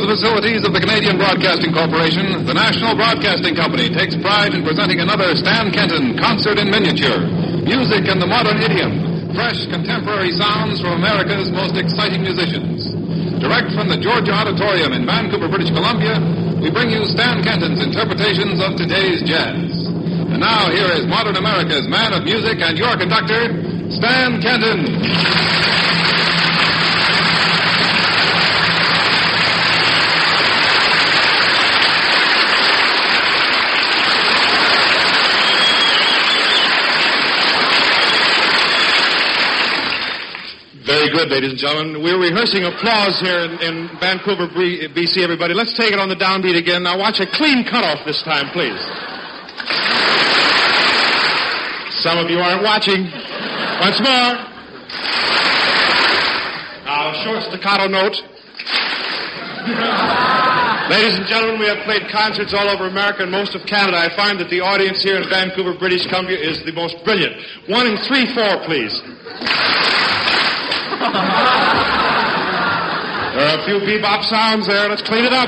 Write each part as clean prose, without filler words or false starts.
facilities of the Canadian Broadcasting Corporation, the National Broadcasting Company takes pride in presenting another Stan Kenton concert in miniature. Music in the modern idiom. Fresh, contemporary sounds from America's most exciting musicians. Direct from the Georgia Auditorium in Vancouver, British Columbia, we bring you Stan Kenton's interpretations of today's jazz. And now, here is modern America's man of music and your conductor, Stan Kenton. Very good, ladies and gentlemen. We're rehearsing applause here in Vancouver, BC, everybody. Let's take it on the downbeat again. Now watch a clean cutoff this time, please. Some of you aren't watching. Once more. Now, short staccato note. Ladies and gentlemen, we have played concerts all over America and most of Canada. I find that the audience here in Vancouver, British Columbia is the most brilliant. 1 in 3, 4, please. There are a few bebop sounds there. Let's clean it up.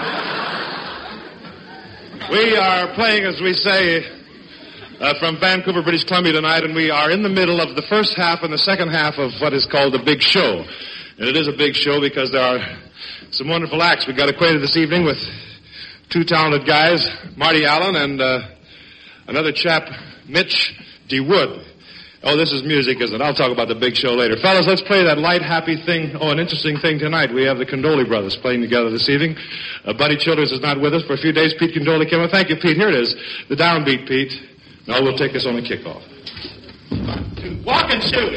We are playing, as we say, from Vancouver, British Columbia tonight, and we are in the middle of the first half and the second half of what is called the Big Show. And it is a big show because there are some wonderful acts. We got acquainted this evening with two talented guys, Marty Allen and another chap, Mitch DeWood. Oh, this is music, isn't it? I'll talk about the Big Show later. Fellas, let's play that light, happy thing. Oh, an interesting thing tonight. We have the Condoli brothers playing together this evening. Buddy Childers is not with us for a few days. Pete Condoli came. Well, thank you, Pete. Here it is. The downbeat, Pete. Now we'll take this on a kickoff. Walking shoes.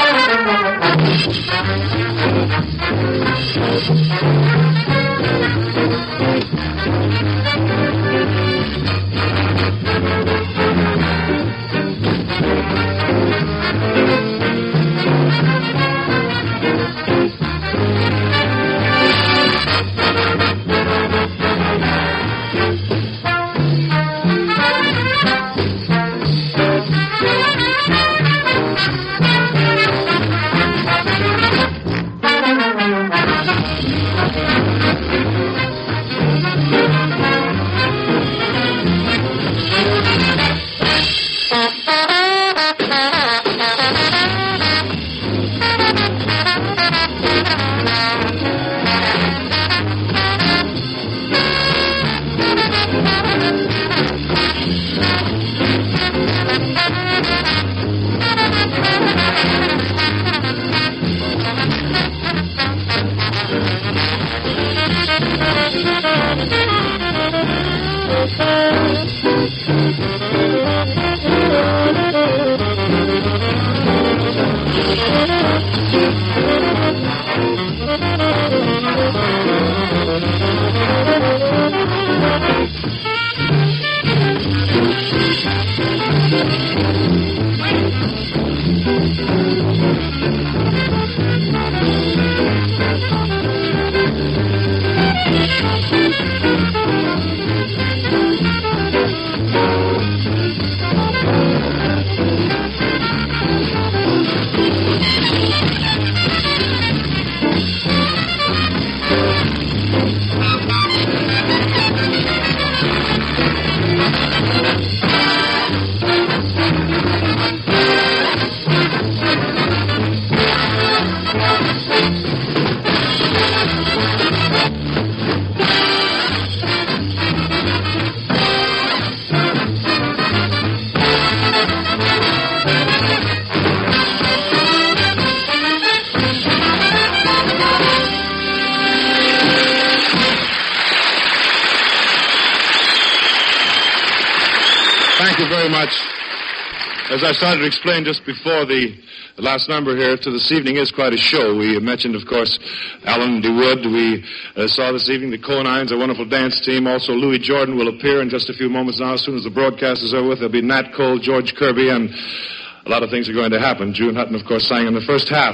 As I started to explain just before the last number here, to this evening is quite a show. We mentioned, of course, Alan DeWood. We saw this evening the Conines, a wonderful dance team. Also, Louis Jordan will appear in just a few moments now. As soon as the broadcast is over with, there'll be Nat Cole, George Kirby, and a lot of things are going to happen. June Hutton, of course, sang in the first half.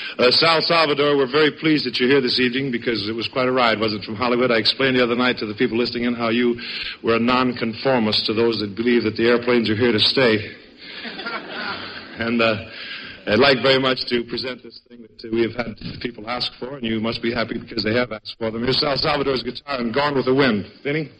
Sal Salvador, we're very pleased that you're here this evening because it was quite a ride, wasn't it, from Hollywood? I explained the other night to the people listening in how you were a nonconformist to those that believe that the airplanes are here to stay. And I'd like very much to present this thing that we have had people ask for, and you must be happy because they have asked for them. Here's Sal Salvador's guitar and Gone with the Wind. Vinny?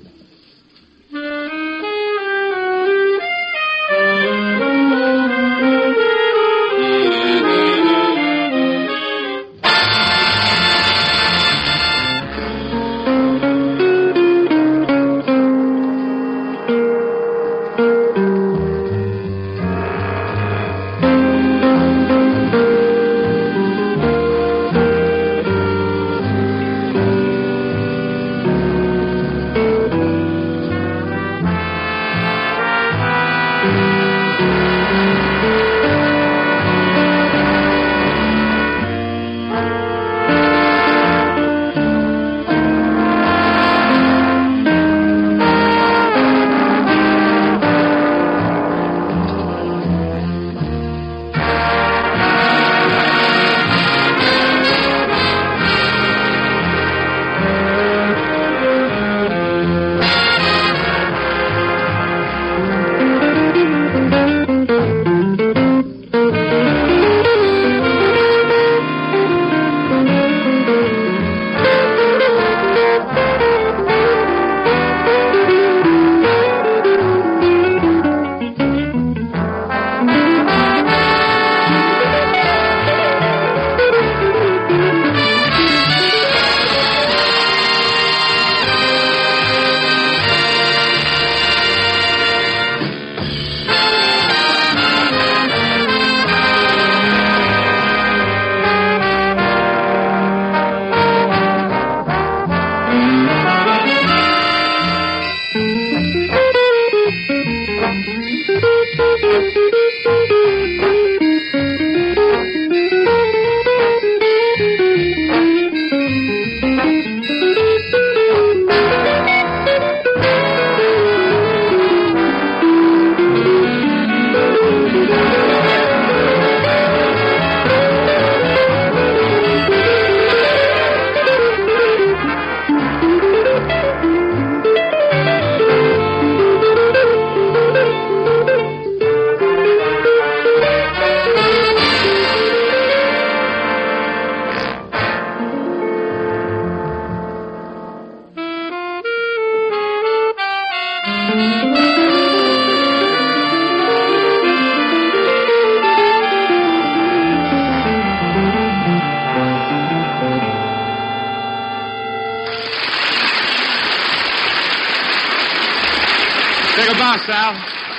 Sal.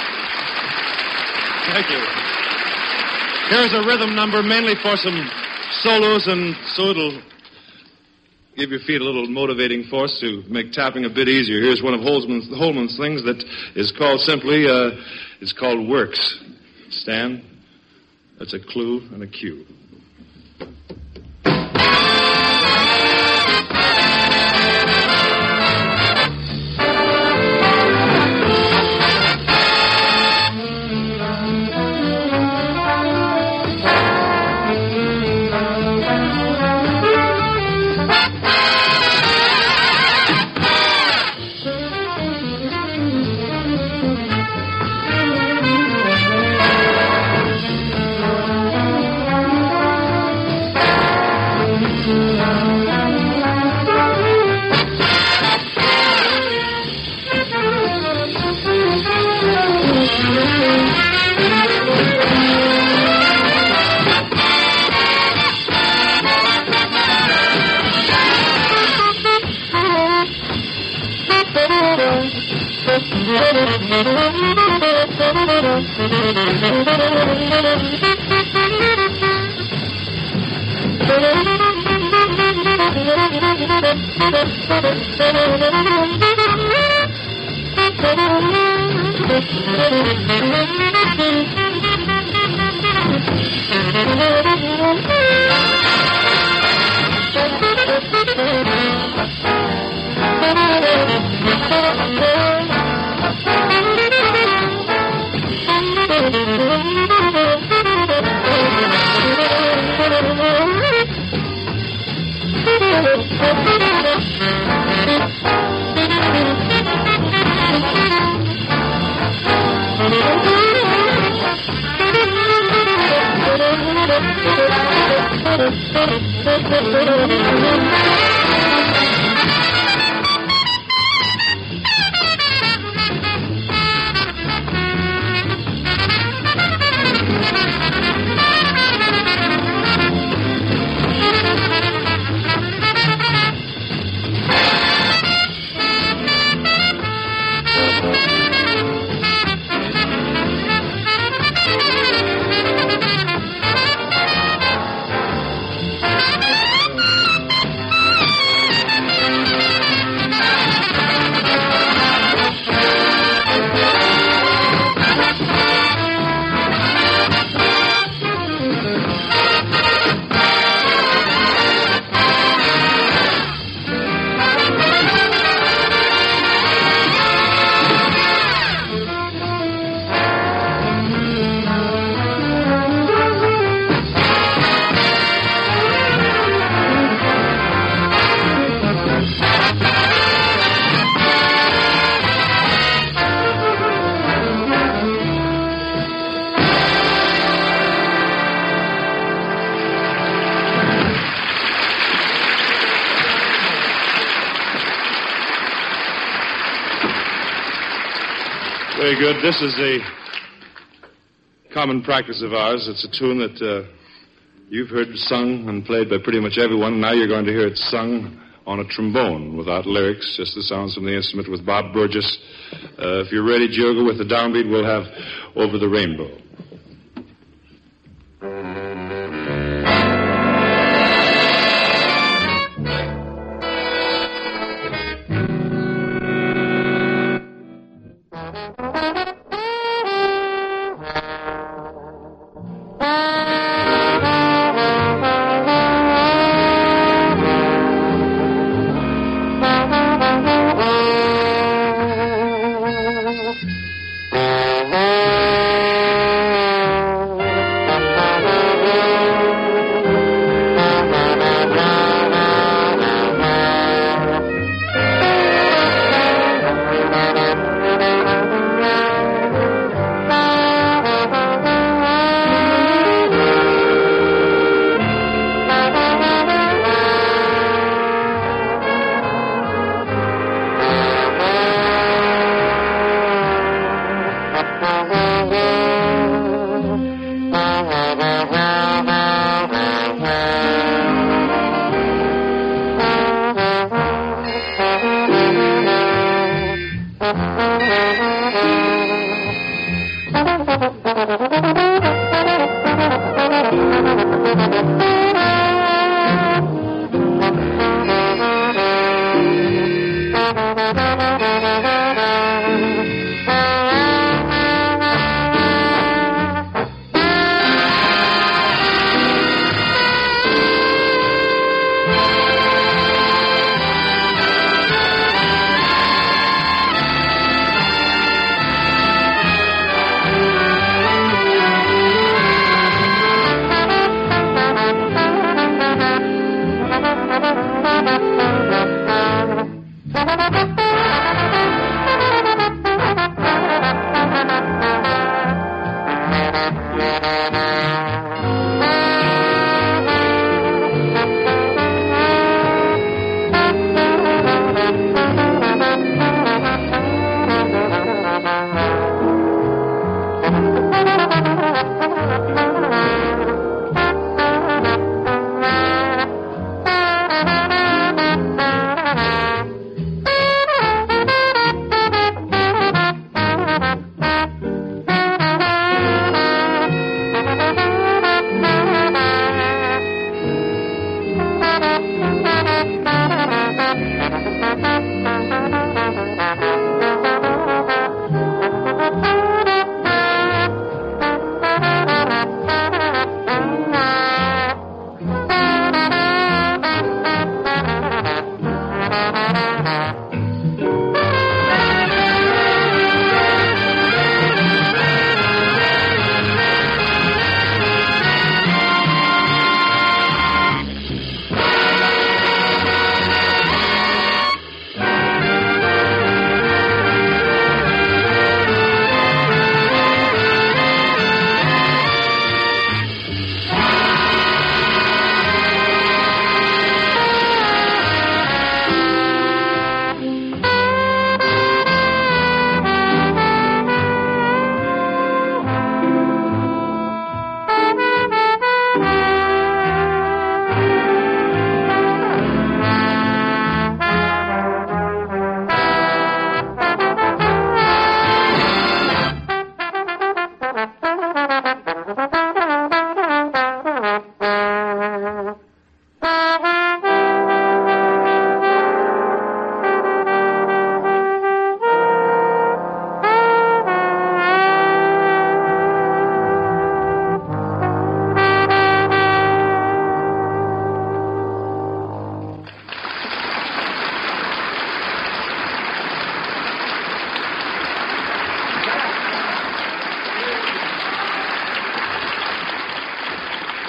Thank you. Here's a rhythm number mainly for some solos, and so it'll give your feet a little motivating force to make tapping a bit easier. Here's one of Holman's things that is called simply, it's called Works. Stan, that's a clue and a cue. Very good. This is a common practice of ours. It's a tune that you've heard sung and played by pretty much everyone. Now you're going to hear it sung on a trombone without lyrics, just the sounds from the instrument with Bob Burgess. If you're ready, Diogo, with the downbeat, we'll have Over the Rainbow.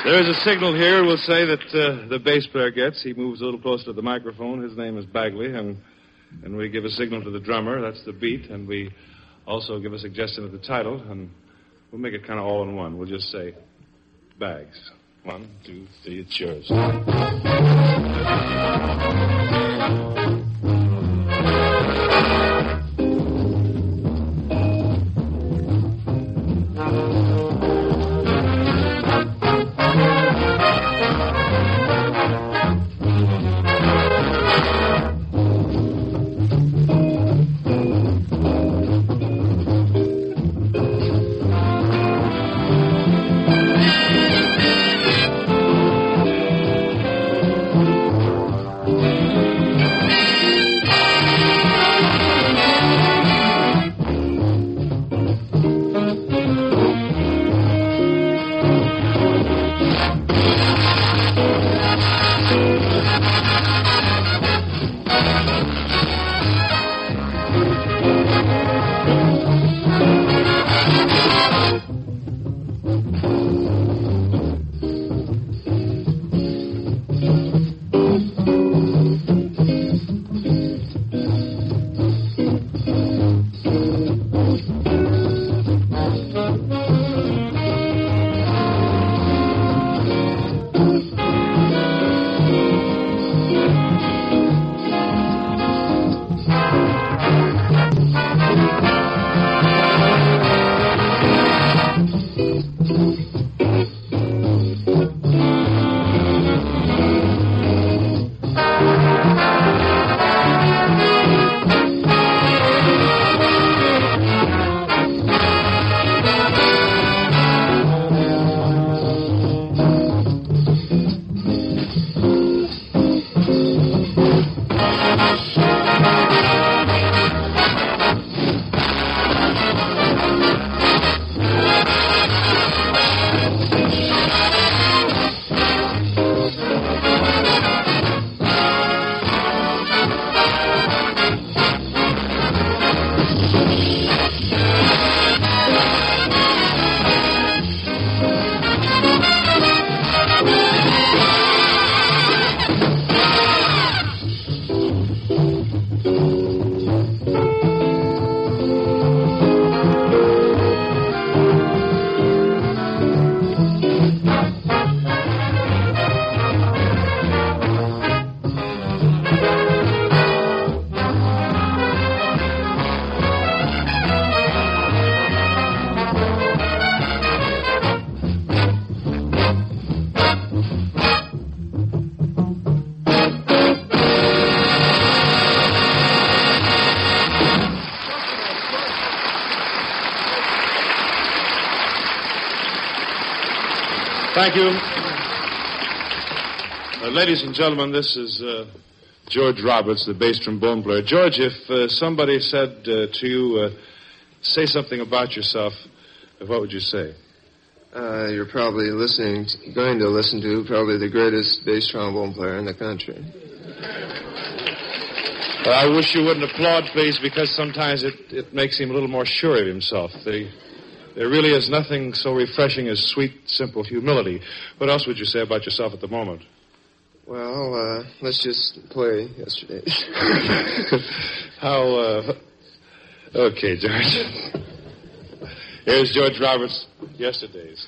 There's a signal here we'll say that the bass player gets. He moves a little closer to the microphone. His name is Bagley, and we give a signal to the drummer. That's the beat, and we also give a suggestion of the title, and we'll make it kind of all in one. We'll just say Bags. 1, 2, 3, it's yours. Thank you. Ladies and gentlemen, this is George Roberts, the bass trombone player. George, if somebody said to you, say something about yourself, what would you say? You're probably going to listen to probably the greatest bass trombone player in the country. Well, I wish you wouldn't applaud, please, because sometimes it makes him a little more sure of himself. There really is nothing so refreshing as sweet, simple humility. What else would you say about yourself at the moment? Well, let's just play yesterday. Okay, George. Here's George Roberts, Yesterdays.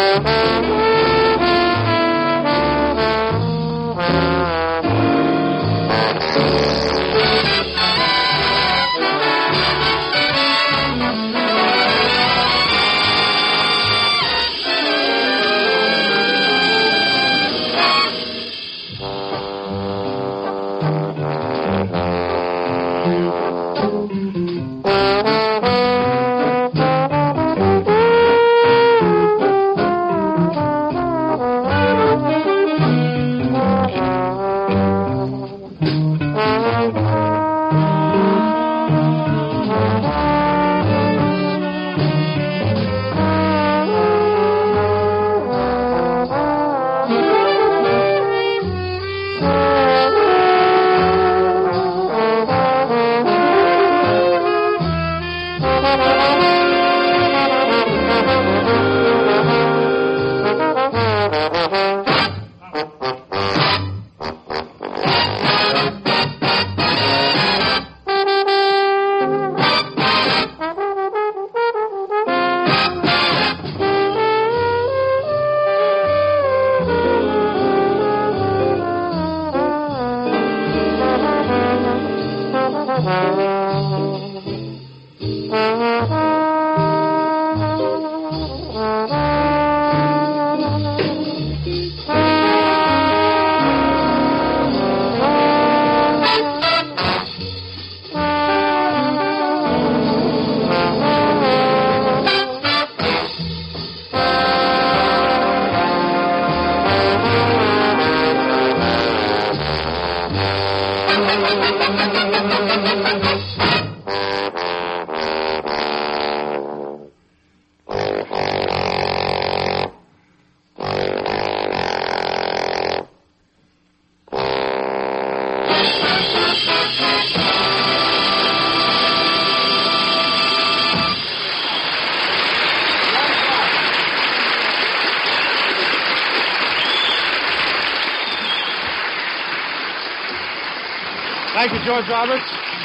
Thank you, George Roberts.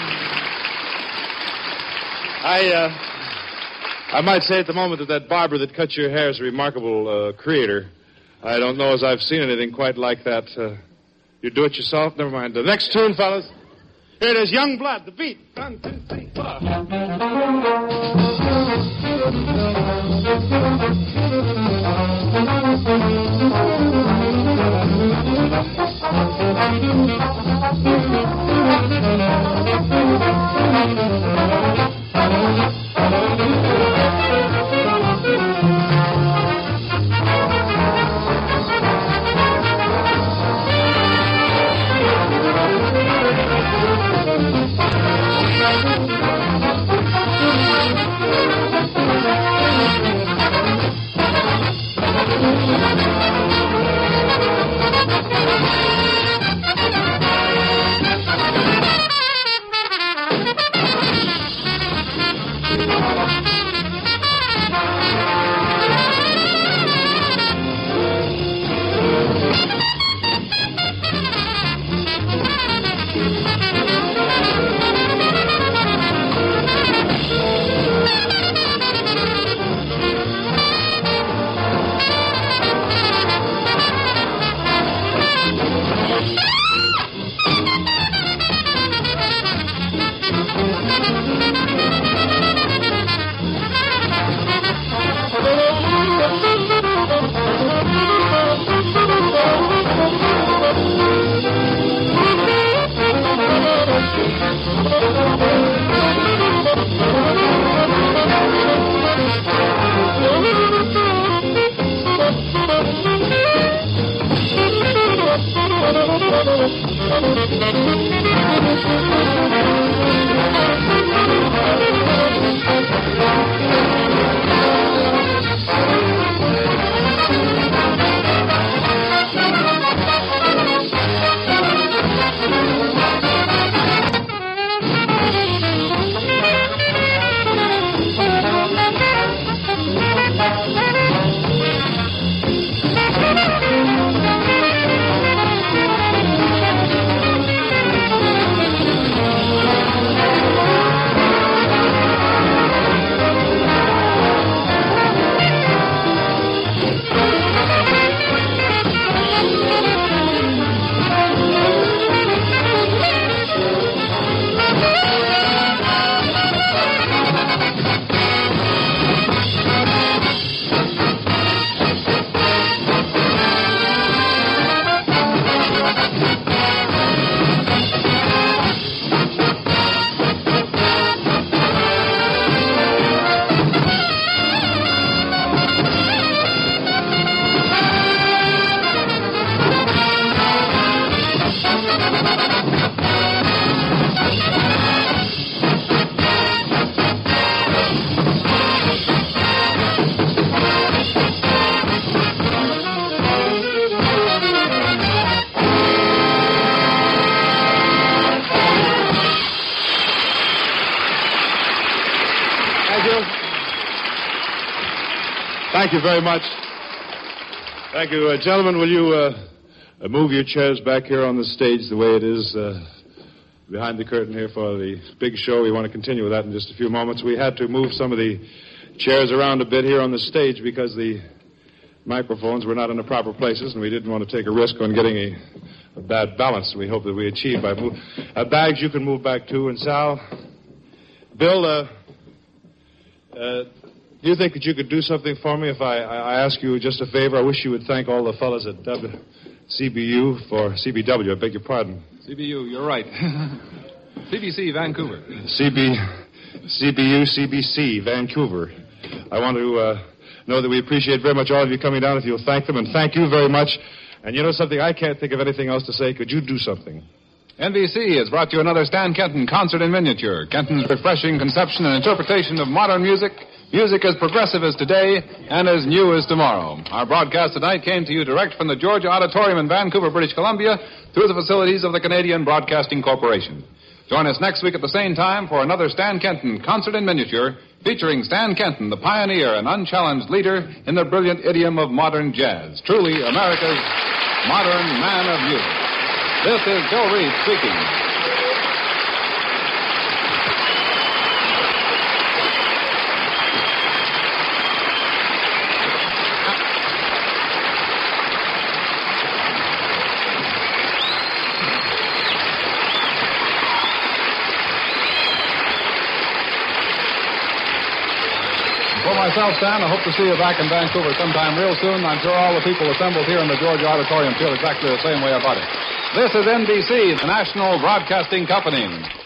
I might say at the moment that barber that cut your hair is a remarkable creator. I don't know as I've seen anything quite like that. You do it yourself? Never mind. The next tune, fellas. Here it is, Young Blood, the beat. 1, 2, 3, 4. Thank you very much. Thank you. Gentlemen, will you move your chairs back here on the stage the way it is behind the curtain here for the big show? We want to continue with that in just a few moments. We had to move some of the chairs around a bit here on the stage because the microphones were not in the proper places, and we didn't want to take a risk on getting a bad balance. We hope that we achieve by Bags, you can move back too. And Sal, Bill, do you think that you could do something for me if I ask you just a favor? I wish you would thank all the fellas at CBU for CBW. I beg your pardon. CBU, you're right. CBC, Vancouver. CBU, CBC, Vancouver. I want to know that we appreciate very much all of you coming down. If you'll thank them, and thank you very much. And you know something? I can't think of anything else to say. Could you do something? NBC has brought you another Stan Kenton concert in miniature. Kenton's refreshing conception and interpretation of modern music. Music as progressive as today and as new as tomorrow. Our broadcast tonight came to you direct from the Georgia Auditorium in Vancouver, British Columbia, through the facilities of the Canadian Broadcasting Corporation. Join us next week at the same time for another Stan Kenton concert in miniature, featuring Stan Kenton, the pioneer and unchallenged leader in the brilliant idiom of modern jazz. Truly America's modern man of music. This is Bill Reed speaking. For myself, Stan, I hope to see you back in Vancouver sometime real soon. I'm sure all the people assembled here in the Georgia Auditorium feel exactly the same way about it. This is NBC, the National Broadcasting Company.